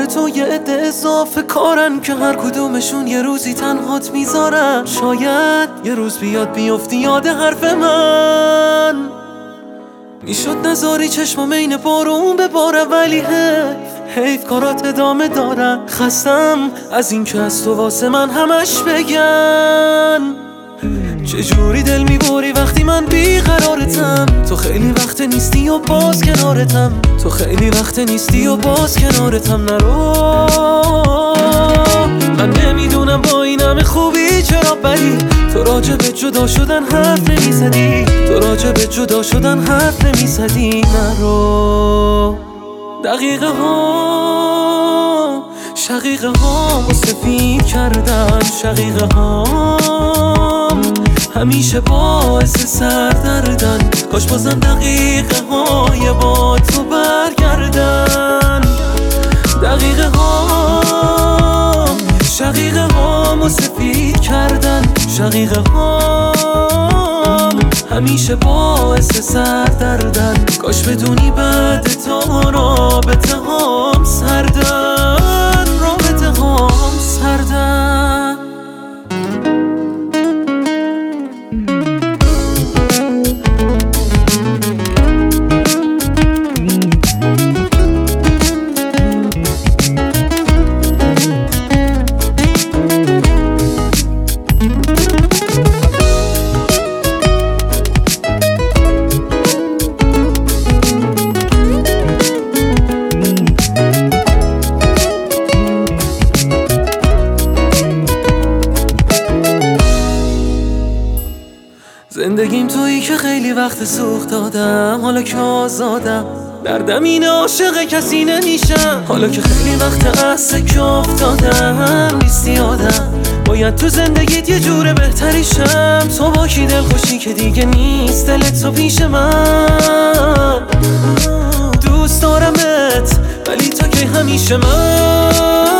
کار تو یه عده اضافه کارن که هر کدومشون یه روزی تنهات میذارن. شاید یه روز بیاد بیفتی یاد حرف من، میشد نذاری چشمام این بارون بباره، ولی حیف کارات ادامه دارن. خستم از این که از تو واسه من همش بگن. چجوری دل میبری وقتی من بیقرارتم؟ تو خیلی وقت نیستی و باز کنارتم، تو خیلی وقت نیستی و باز کنارتم. نرو، من نمیدونم با این همه خوبی چرا بدی. تو راجع به جدا شدن حرف نمیزدی، تو راجع به جدا شدن حرف نمیزدی. نرو، دقیقه ها شقیقه ها سفید کردن، شقیقه ها همیشه باعث سردردن. کاش بازم دقیقه های با تو برگردن. دقیقه ها شقیقه ها سفید کردن، شقیقه ها همیشه باعث سردردن. کاش بدونی بعد تو رابطه هام سردن، رابطه هام سردن. زندگیم تویی که خیلی وقت سوخت دادم، حالا که آزادم دردم این عاشق کسی نمیشم. حالا که خیلی وقت از که افتادم نیستی آدم، باید تو زندگیت یه جور بهتری شم. تو با کی دل خوشی که دیگه نیست دلت تو پیش من. دوست دارمت ولی تا که همیشه من،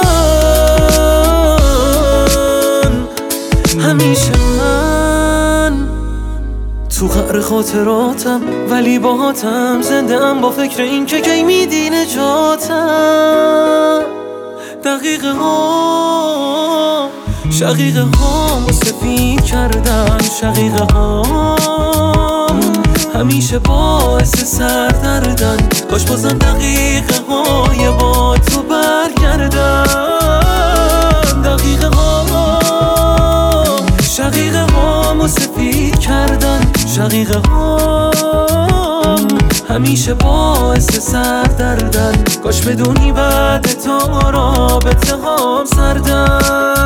همیشه من تو قعر خاطراتم، ولی باهاتم زنده ام با فکر این که کی میدی نجاتم. دقیقه ها شقیقه ها سفید کردن، شقیقه ها همیشه باعث سردردن. کاش بازم دقیقه های با تو برگردن. دقیقه ها شقیقه ها سفید کردن، شقیقه ها همیشه باعث سردردن. کاش بدونی بعد تو رابطه هام سردن.